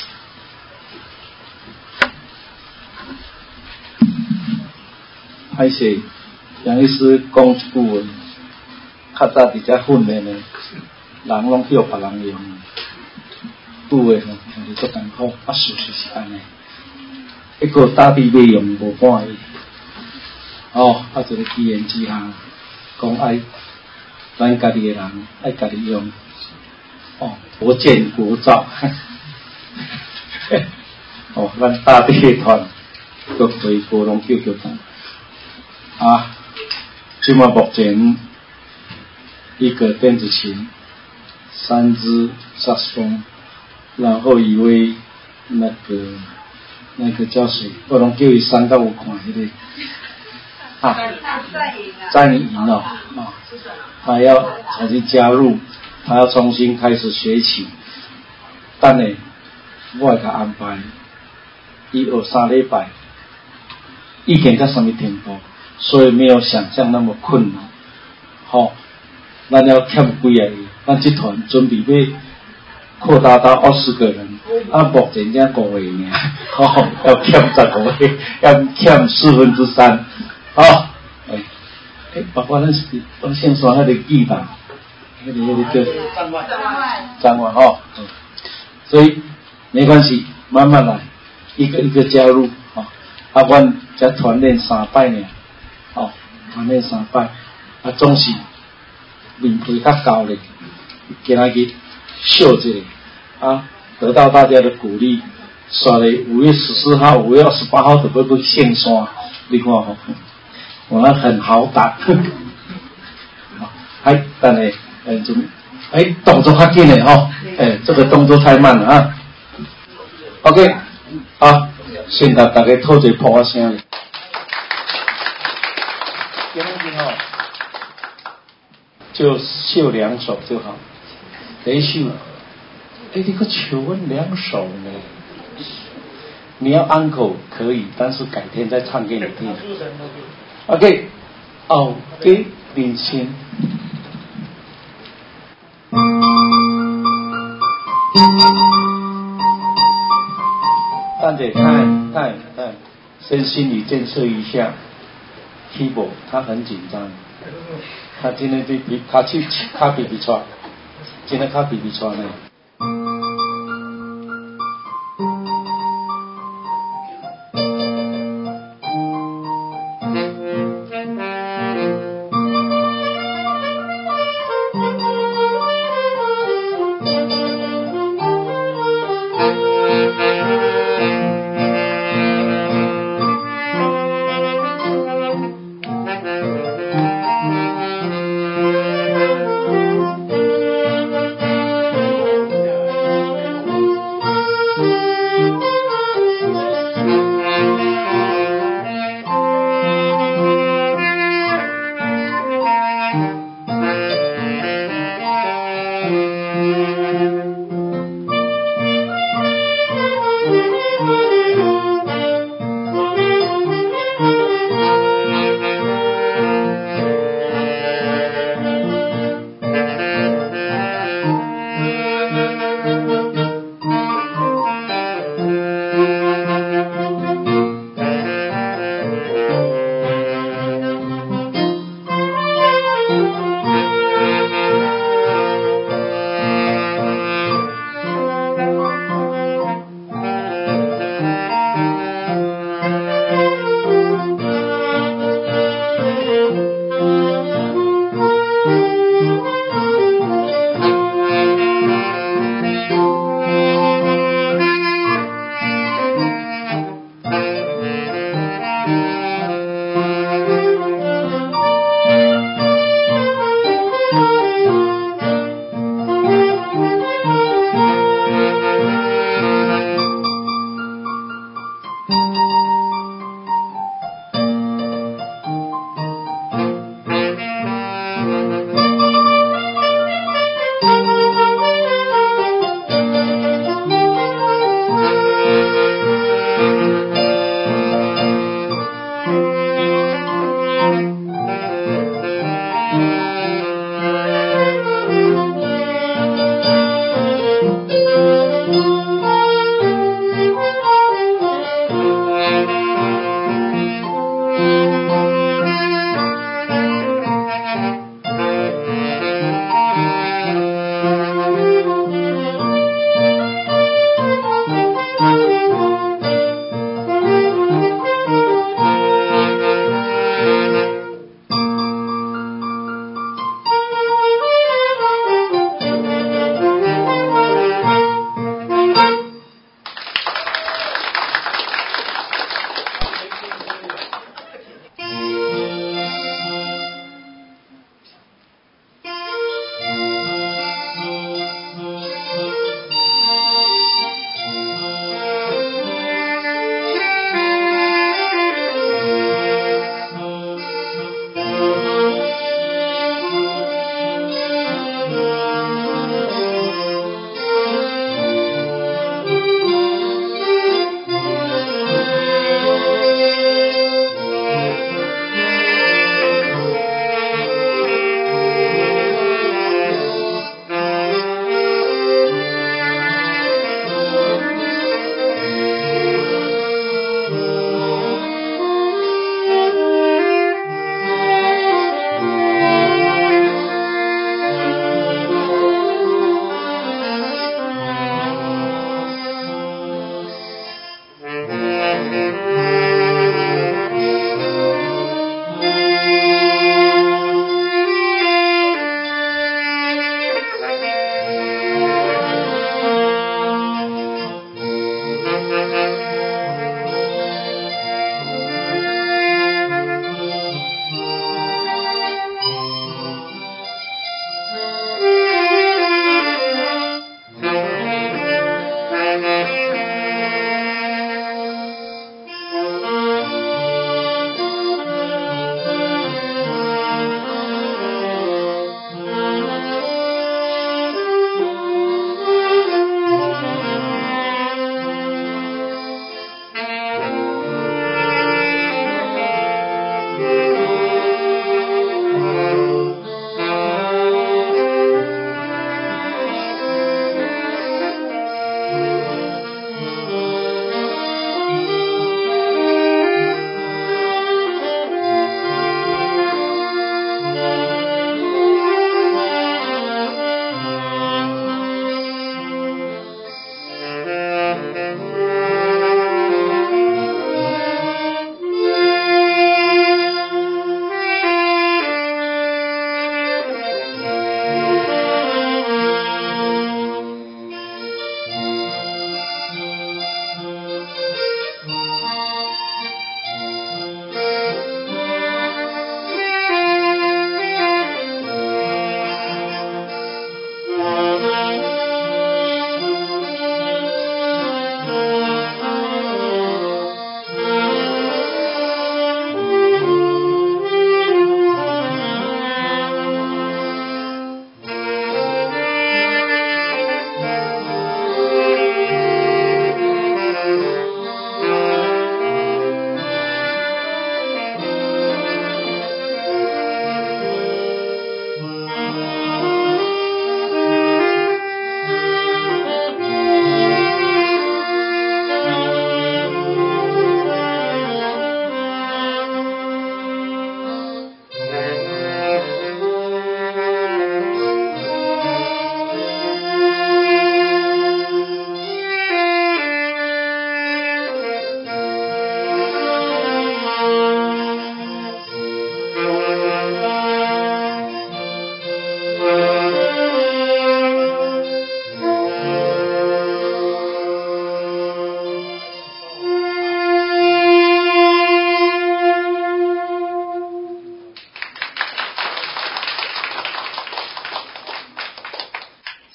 歹势，杨医师讲一句话，较早伫遮训练的，人拢叫别人用，拄的吼，用得足艰苦，啊，事实是安尼。一个大地要用无半个，哦，啊，一个机缘之下，讲爱咱家己的人爱家己用。哦，国建国造，哦，咱大地团各回国拢叫咱啊。即嘛目前一个电子琴，3支萨克斯风，然后一位那个叫谁？我拢叫伊3到5款迄个啊，詹颖哦，啊，他要重新加入。他要重新开始学起，但呢，我会甲安排，伊学3礼拜，已经到什么程度，所以没有想象那么困难。好，咱要欠几个，咱这团准备要扩大到20个人，啊，目前才5个尔，好，要欠10个位，要欠3/4，好，包括咱线上那个记吧。那个叫张万哦，所以没关系，慢慢来，一个一个加入哦。啊，阮才团练3摆呢，哦，团练3摆，啊，总是面皮较厚咧，今仔日秀一下，啊，得到大家的鼓励，刷咧5月14号、5月28号就要去线山，你看吼，我那很好打，还等咧。动作较紧的吼，这个动作太慢了啊。OK， 好，先甲大家透一破啊声咧。今天吼，就秀2首就好。第一首，你个求问2首呢？你要安口可以，但是改天再唱给你听。OK， 哦，给领先。看，先心理建设一下。keyboard 他很紧张， 他今天比卡比比错，今天卡比错呢。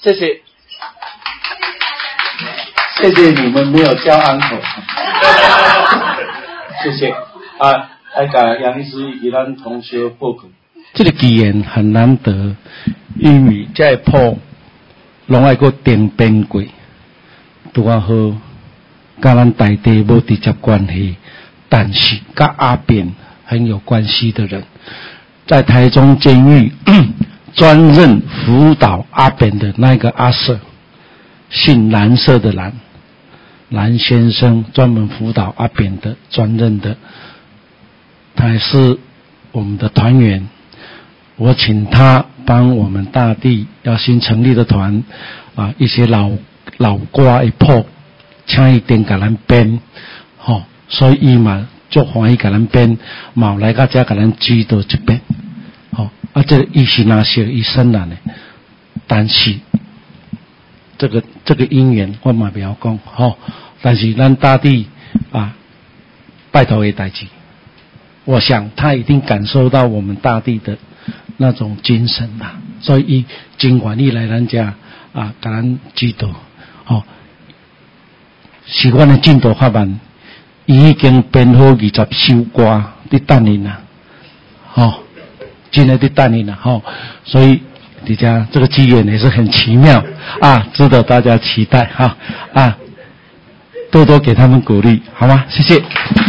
谢谢，谢谢你们没有叫安口，谢谢啊，来给杨医师给咱同学报告。 这个机缘很难得，因为这铺拢爱个定编过，拄啊好，跟咱大地无直接关系，但是跟阿扁很有关系的人，在台中监狱专任辅导阿扁的那个阿 Sir， 姓蓝色的蓝，蓝先生专门辅导阿扁的专任的，他也是我们的团员。我请他帮我们大地要新成立的团啊，一些老歌的谱，请伊定给咱编，所以伊嘛足欢喜给咱编，嘛来到这给咱指导一遍，这个伊是哪些医生啦呢？但是这个因缘我嘛不要讲，但是咱大地啊，拜托的代志，我想他一定感受到我们大地的那种精神啦，所以伊尽管伊来咱家啊，给咱指导，是阮的进度较慢，伊已经编好20首歌，伫等你啦，真的伫等你啦，所以大家这个机缘也是很奇妙啊，值得大家期待啊，多多给他们鼓励，好吗？谢谢。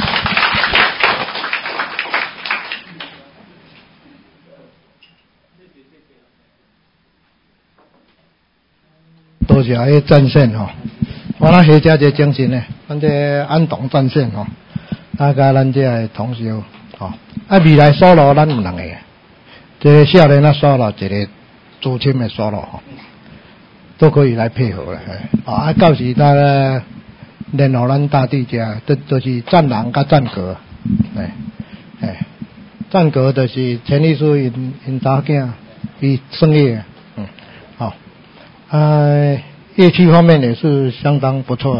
多谢迄战线我那学家这精神呢，咱这安东战线甲咱这同学未来solo咱有两个，这个少年solo，一个资深的solo都可以来配合了到时咱联络咱大地家，都是战狼甲战歌，战歌就是陈律师因查囝伊生意乐器方面也是相当不错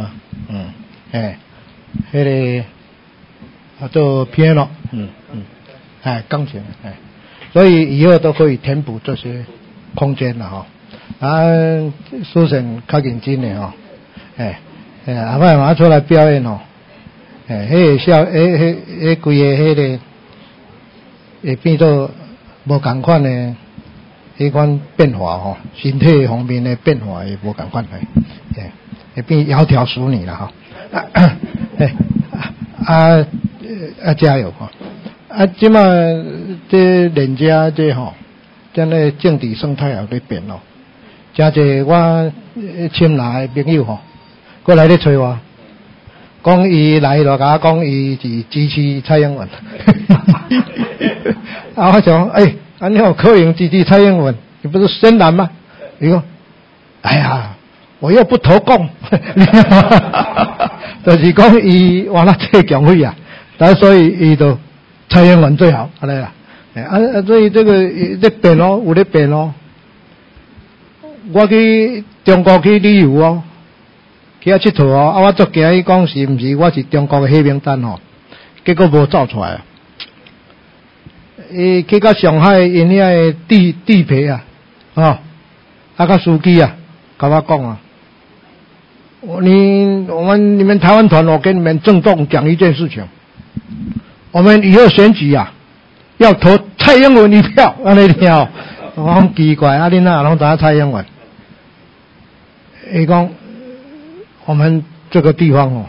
那个做 piano， 钢琴，所以以后都可以填补这些空间了苏神较认真的阿摆嘛出来表演迄规个迄个会变做无同款的迄款变化身体方面的变化也无同款会变窈窕淑女啦加油即马这人家这将来政治生态也在变真济我亲来的朋友过来咧找我，讲伊来就甲我讲伊是支持蔡英文我想你有可能支持蔡英文，你不是深蓝吗？伊讲哎呀我又不投共就是讲伊哇那这强会所以伊就蔡英文最好安尼啦所以这个在变有在变我去中国去旅游去佚佗我足惊伊讲是毋是我是中国的黑名单结果无走出来去到上海因遐的地皮甲司机甲我讲你们台湾团我跟你们郑重讲一件事情，我们以后选举要投蔡英文一票安尼听我很奇怪你哪拢知蔡英文伊讲我们这个地方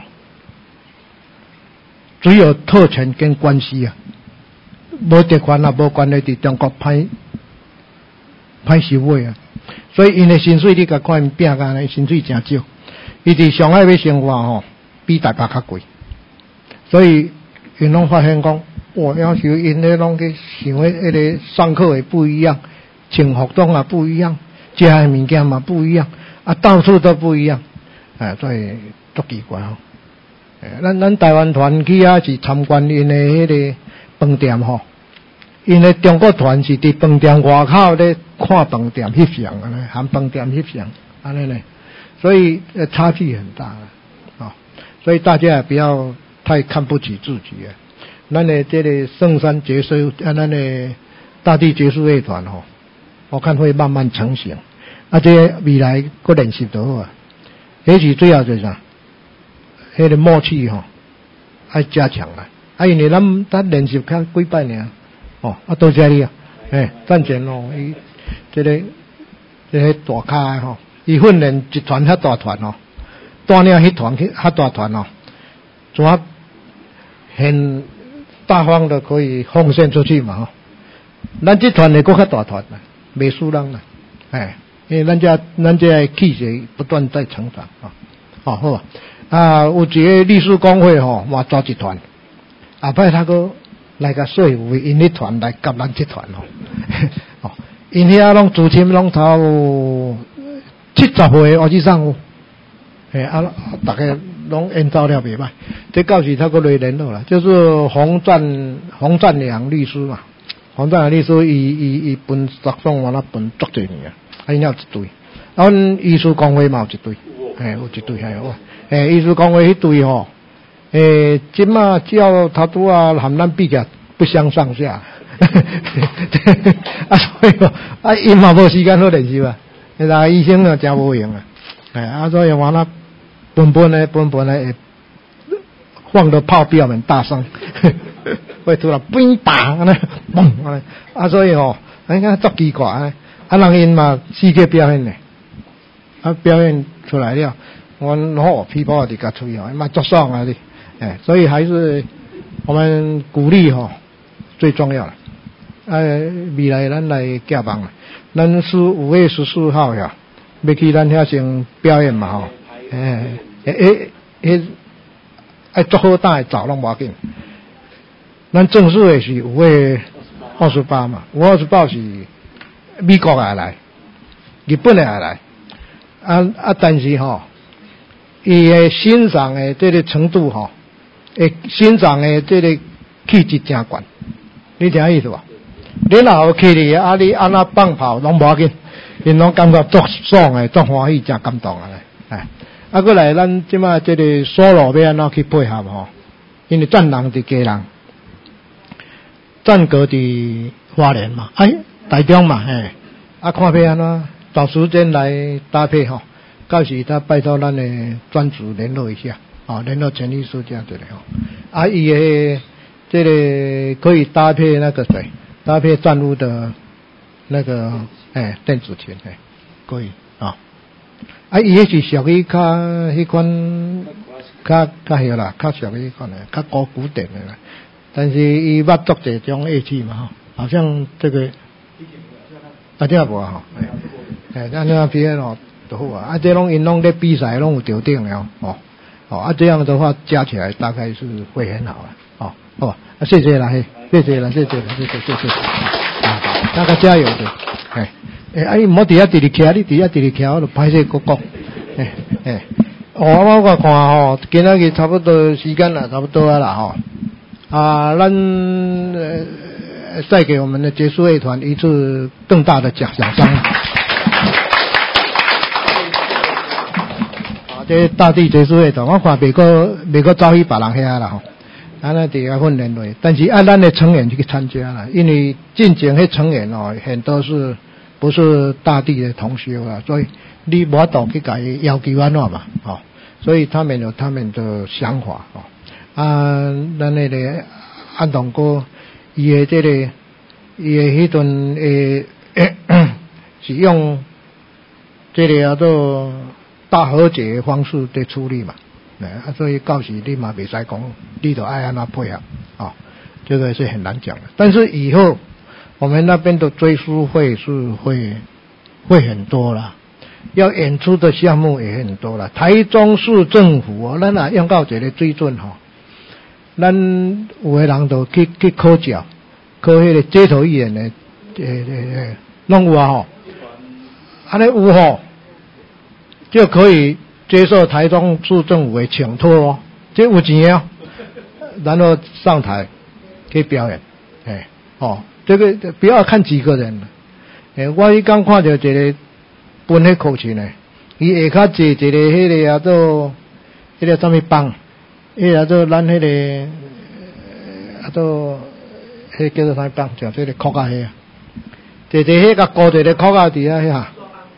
只有特权跟关系无特权无关系伫中国歹收尾所以因的薪水你甲看因拼甲安尼薪水真少，伊伫上海要生活比台北较贵，所以因拢发现讲要求因咧拢去想迄个上课也不一样，穿服装也不一样，食的物件嘛不一样到处都不一样所以足奇怪咱台湾团去是参观因的迄个饭店因的中国团是伫饭店外口咧看饭店翕相含饭店翕相安尼呢，所以差距很大所以大家也不要太看不起自己咱的这个圣山爵士咱的大地爵士乐团我看会慢慢成型， 这未来个练习就好啊。迄是最后就是啥？迄个默契吼，要加强啦。因为咱练习较几摆尔，多谢你啊，赞成咯。伊这个大咖吼，伊训练一团较大团哦，带领迄团较大团哦，怎很大方的可以奉献出去嘛吼。咱这团的搁较大团啦，袂输人啦，因为咱这气血不断在成长好有一个律师公会嘛组一团，后摆他搁来个说服因迄团来甲咱这团因遐拢主持拢头70岁或以上有，大家拢演奏了袂歹，这到时他搁来联络啦，就是洪占良律师嘛。洪占良律师伊分作总完了分足侪年啊，因有一队，阮艺术工会嘛有一队，有一队艺术工会迄队吼，即马照头拄啊含咱比较不相上下，所以因嘛无时间好练习啊，那医生啊真无用啊，所以完了本来放的炮比我们大声，会突然砰砰呢，嘣所以你看足奇怪人因嘛世界表演呢，表演出来了，我皮包伫甲吹嘛足爽啊你，所以还是我们鼓励最重要了，未来咱来架帮啦，咱是5月14号呀，要去咱遐先表演嘛做好大早拢无要紧。咱正式的是5月28嘛，5月28是美国也来，日本也来，但是伊的欣赏的这个程度欣赏的这个气质真悬，你听意思吧？你若有气力你安那放炮拢无要紧，因拢感觉足爽的，足欢喜，真感动过来咱即马这个 solo 要安怎去配合因为战人伫家人，战歌伫花莲嘛，台中嘛，看要安怎找时间来搭配到时他拜托咱的专职联络一下，联络陈律师这样子的伊的这个可以搭配那个谁，搭配战屋的那个电子琴可以伊迄是属于较迄款较迄啦，较属于迄款的，较古典的啦。但是伊捌做这种乐器嘛好像这个这无咱那边就好这拢因拢在比赛拢有得奖了这样的话加起来大概是会很好好吧谢谢啦谢谢大家加油的毋好伫遐直直徛，你伫遐直直徛，我就歹势讲。我看今仔日差不多时间了，差不多啊啦咱再给我们的结束乐团一次更大的奖赏。这大地结束乐团，我看袂过走去别人遐啦咱伫遐训练落，但是咱的成员去参加啦，因为进前迄成员很多是。不是大地的同学所以你无法度去甲伊要求安怎嘛所以他们有他们的想法咱那个安东哥伊的这个伊的迄阵是用这个叫做大和解的方式在处理嘛所以到时你嘛袂使讲你就爱安怎配合这个是很难讲的，但是以后我们那边的追思会是会很多啦，要演出的项目也很多啦。台中市政府咱也用到这个水准咱有的人都去考教，考迄个街头艺人的拢有安尼有就可以接受台中市政府的请托这有钱然后上台可以表演这个不要看几个人我迄刚看到一个分迄口琴伊下骹坐一个迄个叫做迄个什么棒，迄个叫做咱迄个叫做迄叫做啥棒，像这个壳仔迄坐迄个固一个壳仔伫遐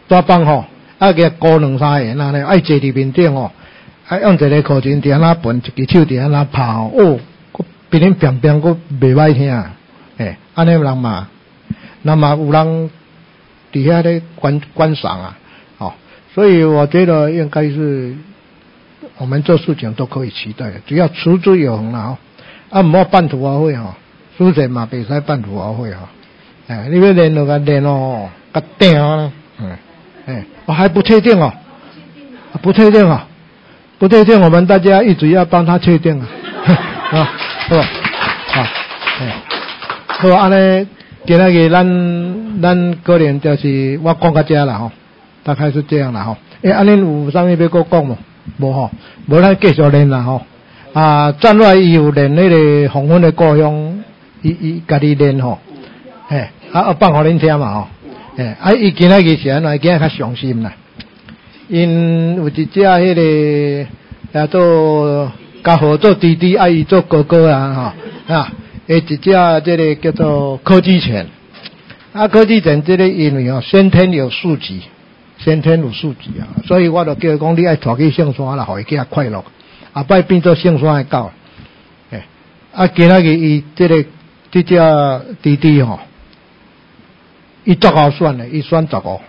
大棒吼，个高2、3个人安尼，爱坐伫面顶吼，用一个口琴伫安那歕，一支手伫安那拍吼，别人乒乒佫袂歹听，安尼人嘛，那么有人底下咧观赏啊，所以我觉得应该是我们做事情都可以期待的，只要持之有恒啦唔好办土瓦会书生嘛袂使办土瓦会你要练就甲练甲定我还不确定不确定不确定，我们大家一直要帮他确定好安尼，今仔日咱可能就是我讲到这啦大概是这样啦安尼有啥物要搁讲无？无咱继续练啦战外伊有练迄个黄昏的故乡，伊家己练放互恁听嘛伊今仔日是安怎？今仔较伤心啦，因有一只迄个叫做甲好做弟弟，伊做哥哥一只这个叫做柯基犬柯基犬这个因为先天有数级所以我就叫伊讲，你爱带去圣山啦，互伊去快乐。后摆变做圣山的狗，今仔日伊这只弟弟伊足好选的，伊选15，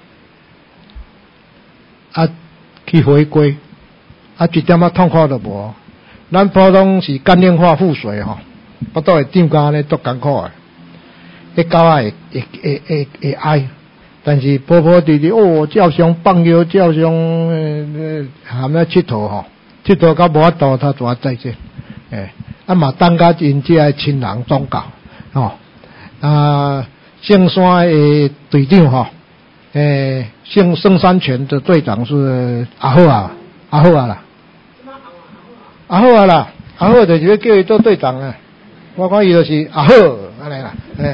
去回归，一点痛苦都无。咱普通是肝硬化腹水我都会点甲安尼足艰苦的，迄狗仔会哀，但是婆婆弟弟照常放尿，照常含咧佚佗佚佗到无法度，他怎再见？嘛等甲因这个亲人宗教圣山的队长圣山泉的队长是阿好啦，阿好就是要叫伊做队长啊。我看伊就是阿好安尼啦，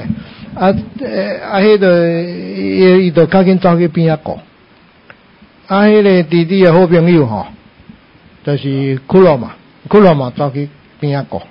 迄个伊就较紧走去边仔顾。迄个弟弟的好朋友就是库洛嘛走去边仔顾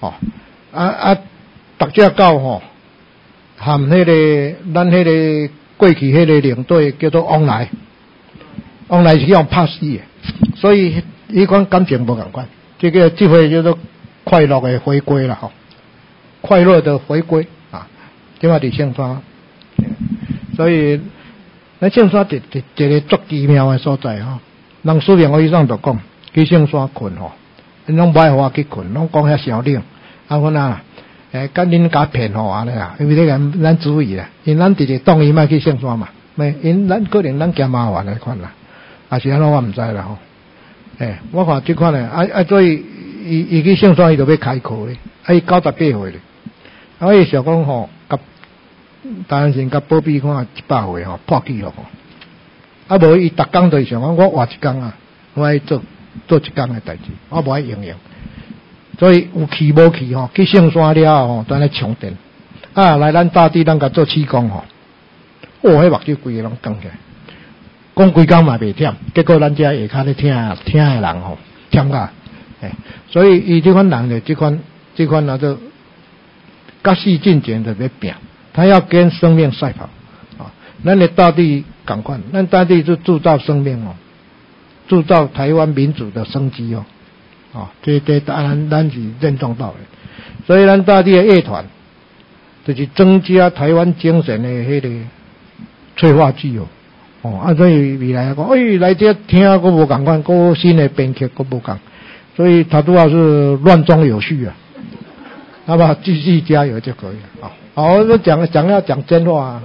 逐只狗含迄个咱迄个过去迄个领队叫做往来是用拍死的，所以迄款感情无共款。这回叫做快乐的回归啦快乐的回归即马伫圣山，所以咱圣山一个足奇妙的所在人书面医生就讲去圣山困因拢不爱互我去困，拢讲遐伤冷阮甲恁甲骗安尼啦，因为咱注意啦，因咱直直当伊莫去圣山嘛，因咱可能咱惊麻烦的款啦，是安怎我毋知啦我看即款所以伊去圣山伊就要开课咧，伊98岁咧，伊想讲甲当然甲保庇看100岁破纪录无伊逐工就想讲我活一工我爱做一工的代志，我无爱应用。所以有去无去去圣山了等来充电来咱大地咱甲做气功迄目睭规个拢光起来，讲规工嘛袂忝，结果咱遮下骹咧听的人忝甲所以伊这款人就这款就甲死进前就要拼，他要跟生命赛跑咱的大地同款，咱大地是铸造生命铸造台湾民主的生机这咱是认同到的，所以咱大地的乐团就是增加台湾精神的迄个催化剂所以未来讲来这听佫无共款，佫新的编曲佫无共，所以他都要是乱中有序好不好？继续加油就可以了我要讲真话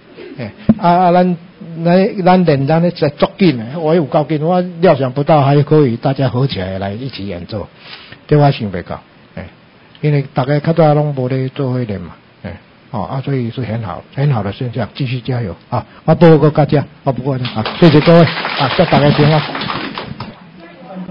咱练咱咧在足紧的，我有够紧，我料想不到还可以大家合起来一起演奏，这我想不到因为大家较早拢无咧做伙练嘛所以是很好的现象，继续加油我不过大家我不过谢谢各位祝大家平安。